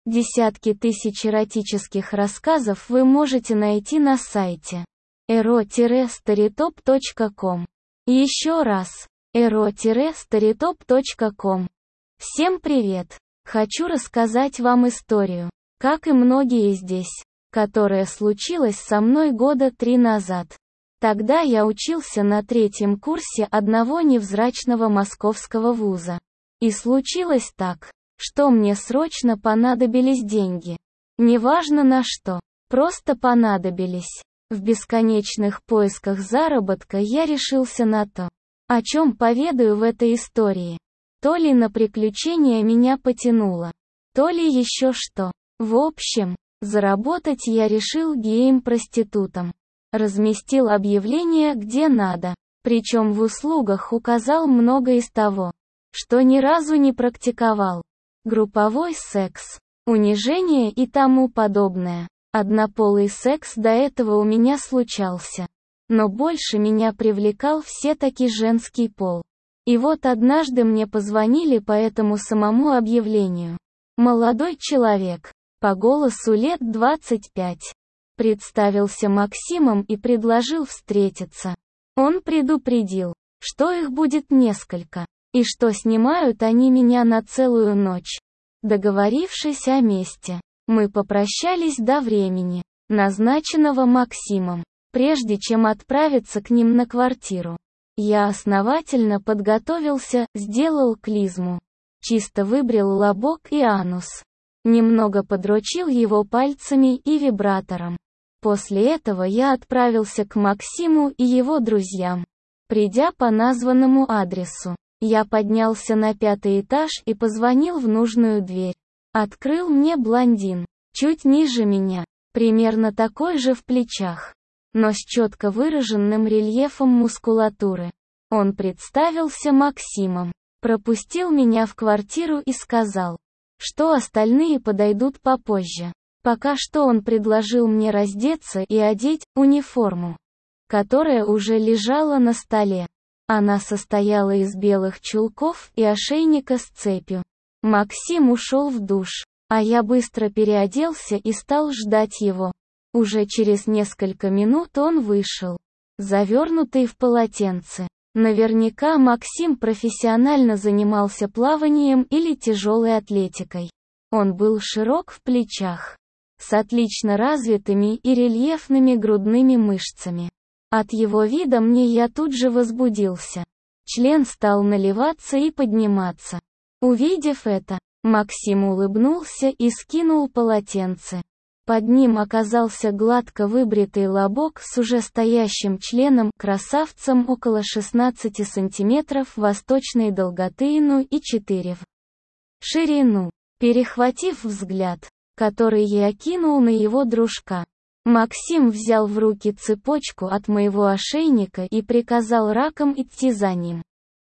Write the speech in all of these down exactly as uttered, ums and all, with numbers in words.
Десятки тысяч эротических рассказов вы можете найти на сайте эро старитоп точка ком. Еще раз, эро старитоп точка ком. Всем привет! Хочу рассказать вам историю, как и многие здесь, которая случилась со мной года три назад. Тогда я учился на третьем курсе одного невзрачного московского вуза. И случилось так, что мне срочно понадобились деньги. Неважно на что, просто понадобились. В бесконечных поисках заработка я решился на то, о чем поведаю в этой истории. То ли на приключения меня потянуло, то ли еще что. В общем, заработать я решил геем-проститутом. Разместил объявление где надо, причем в услугах указал много из того, что ни разу не практиковал. Групповой секс, унижение и тому подобное. Однополый секс до этого у меня случался. Но больше меня привлекал все-таки женский пол. И вот однажды мне позвонили по этому самому объявлению. Молодой человек, по голосу лет двадцать пять. Представился Максимом и предложил встретиться. Он предупредил, что их будет несколько. И что снимают они меня на целую ночь. Договорившись о месте, мы попрощались до времени, назначенного Максимом. Прежде чем отправиться к ним на квартиру, я основательно подготовился, сделал клизму. Чисто выбрил лобок и анус. Немного подрочил его пальцами и вибратором. После этого я отправился к Максиму и его друзьям. Придя по названному адресу, я поднялся на пятый этаж и позвонил в нужную дверь. Открыл мне блондин, чуть ниже меня, примерно такой же в плечах, но с четко выраженным рельефом мускулатуры. Он представился Максимом, пропустил меня в квартиру и сказал, что остальные подойдут попозже. Пока что он предложил мне раздеться и одеть униформу, которая уже лежала на столе. Она состояла из белых чулков и ошейника с цепью. Максим ушел в душ, а я быстро переоделся и стал ждать его. Уже через несколько минут он вышел, завернутый в полотенце. Наверняка Максим профессионально занимался плаванием или тяжелой атлетикой. Он был широк в плечах, с отлично развитыми и рельефными грудными мышцами. От его вида мне я тут же возбудился. Член стал наливаться и подниматься. Увидев это, Максим улыбнулся и скинул полотенце. Под ним оказался гладко выбритый лобок с уже стоящим членом, красавцем около шестнадцати сантиметров восточной долготы ну и четыре в ширину. Перехватив взгляд, который я кинул на его дружка, Максим взял в руки цепочку от моего ошейника и приказал раком идти за ним.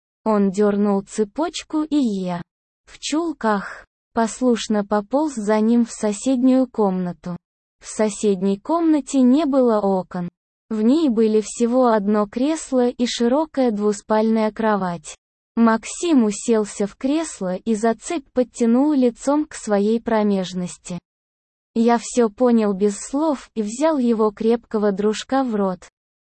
Он дернул цепочку, и я, в чулках, послушно пополз за ним в соседнюю комнату. В соседней комнате не было окон. В ней были всего одно кресло и широкая двуспальная кровать. Максим уселся в кресло и за цепь подтянул лицом к своей промежности. Я все понял без слов и взял его крепкого дружка в рот.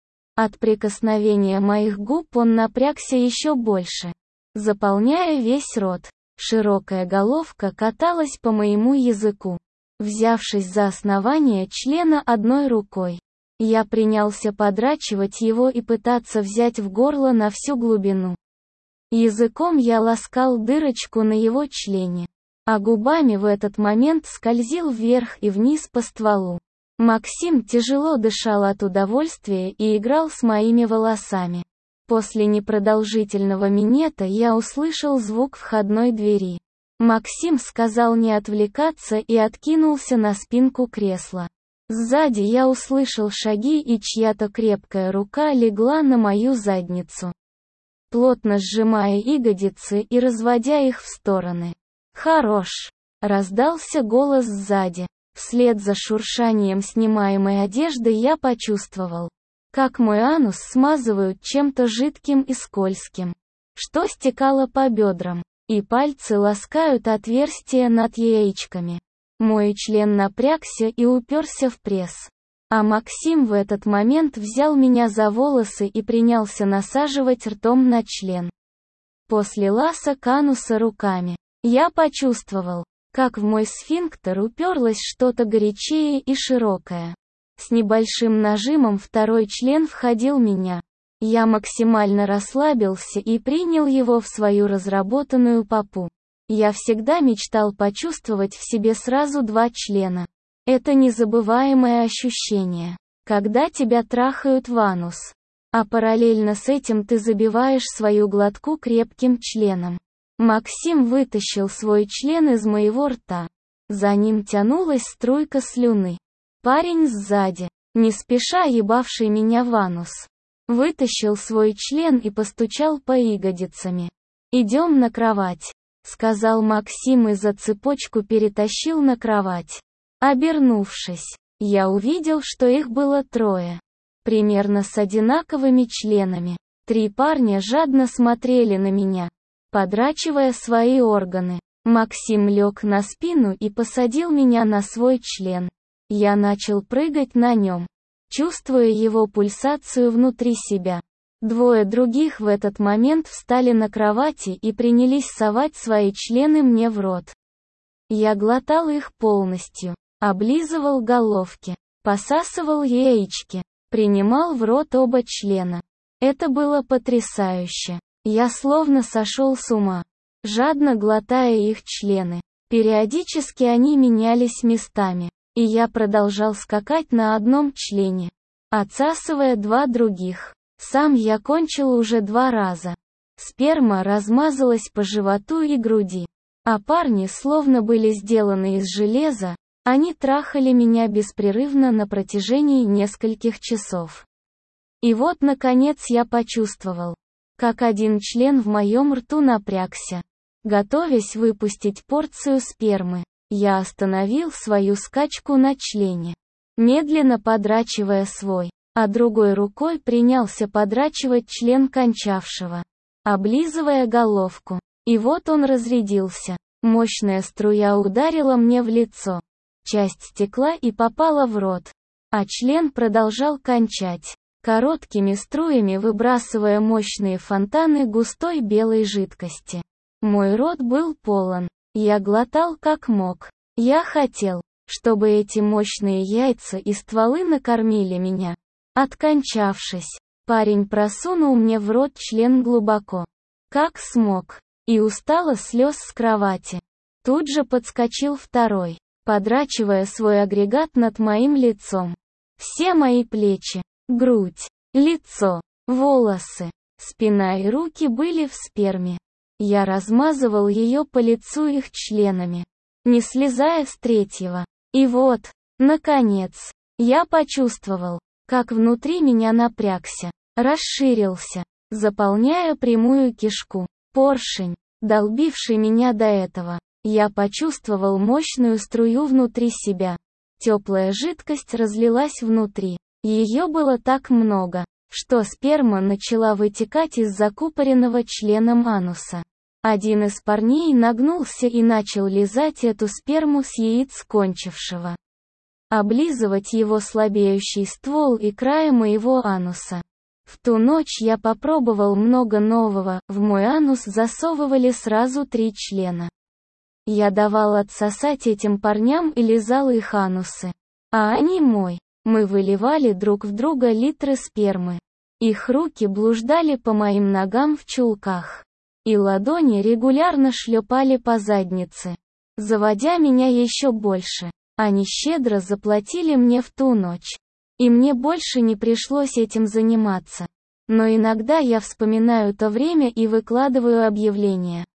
От прикосновения моих губ он напрягся еще больше, заполняя весь рот. Широкая головка каталась по моему языку. Взявшись за основание члена одной рукой, я принялся подрачивать его и пытаться взять в горло на всю глубину. Языком я ласкал дырочку на его члене, а губами в этот момент скользил вверх и вниз по стволу. Максим тяжело дышал от удовольствия и играл с моими волосами. После непродолжительного минета я услышал звук входной двери. Максим сказал не отвлекаться и откинулся на спинку кресла. Сзади я услышал шаги, и чья-то крепкая рука легла на мою задницу, плотно сжимая ягодицы и разводя их в стороны. «Хорош!» — раздался голос сзади. Вслед за шуршанием снимаемой одежды я почувствовал, как мой анус смазывают чем-то жидким и скользким, что стекало по бедрам, и пальцы ласкают отверстия над яичками. Мой член напрягся и уперся в пресс. А Максим в этот момент взял меня за волосы и принялся насаживать ртом на член. После ласок ануса руками, я почувствовал, как в мой сфинктер уперлось что-то горячее и широкое. С небольшим нажимом второй член входил в меня. Я максимально расслабился и принял его в свою разработанную попу. Я всегда мечтал почувствовать в себе сразу два члена. Это незабываемое ощущение, когда тебя трахают в анус. А параллельно с этим ты забиваешь свою глотку крепким членом. Максим вытащил свой член из моего рта. За ним тянулась струйка слюны. Парень сзади, не спеша ебавший меня в анус, вытащил свой член и постучал по ягодицами. «Идем на кровать», — сказал Максим и за цепочку перетащил на кровать. Обернувшись, я увидел, что их было трое. Примерно с одинаковыми членами. Три парня жадно смотрели на меня, подрачивая свои органы. Максим лег на спину и посадил меня на свой член. Я начал прыгать на нем, чувствуя его пульсацию внутри себя. Двое других в этот момент встали на кровати и принялись совать свои члены мне в рот. Я глотал их полностью, облизывал головки, посасывал яички, принимал в рот оба члена. Это было потрясающе. Я словно сошел с ума, жадно глотая их члены. Периодически они менялись местами, и я продолжал скакать на одном члене, отсасывая два других. Сам я кончил уже два раза. Сперма размазалась по животу и груди. А парни словно были сделаны из железа, они трахали меня беспрерывно на протяжении нескольких часов. И вот наконец я почувствовал, как один член в моем рту напрягся. Готовясь выпустить порцию спермы, я остановил свою скачку на члене, медленно подрачивая свой, а другой рукой принялся подрачивать член кончавшего, облизывая головку. И вот он разрядился. Мощная струя ударила мне в лицо. Часть стекла и попала в рот, а член продолжал кончать, короткими струями выбрасывая мощные фонтаны густой белой жидкости. Мой рот был полон. Я глотал как мог. Я хотел, чтобы эти мощные яйца и стволы накормили меня. Откончавшись, парень просунул мне в рот член глубоко, как смог, и устало слез с кровати. Тут же подскочил второй, подрачивая свой агрегат над моим лицом. Все мои плечи, грудь, лицо, волосы, спина и руки были в сперме. Я размазывал ее по лицу их членами, не слезая с третьего. И вот, наконец, я почувствовал, как внутри меня напрягся, расширился, заполняя прямую кишку. Поршень, долбивший меня до этого. Я почувствовал мощную струю внутри себя. Теплая жидкость разлилась внутри. Ее было так много, что сперма начала вытекать из закупоренного членом ануса. Один из парней нагнулся и начал лизать эту сперму с яиц кончившего, облизывать его слабеющий ствол и края моего ануса. В ту ночь я попробовал много нового, в мой анус засовывали сразу три члена. Я давал отсосать этим парням и лизал их анусы. А они мой. Мы выливали друг в друга литры спермы. Их руки блуждали по моим ногам в чулках. И ладони регулярно шлепали по заднице, заводя меня еще больше. Они щедро заплатили мне в ту ночь. И мне больше не пришлось этим заниматься. Но иногда я вспоминаю то время и выкладываю объявление.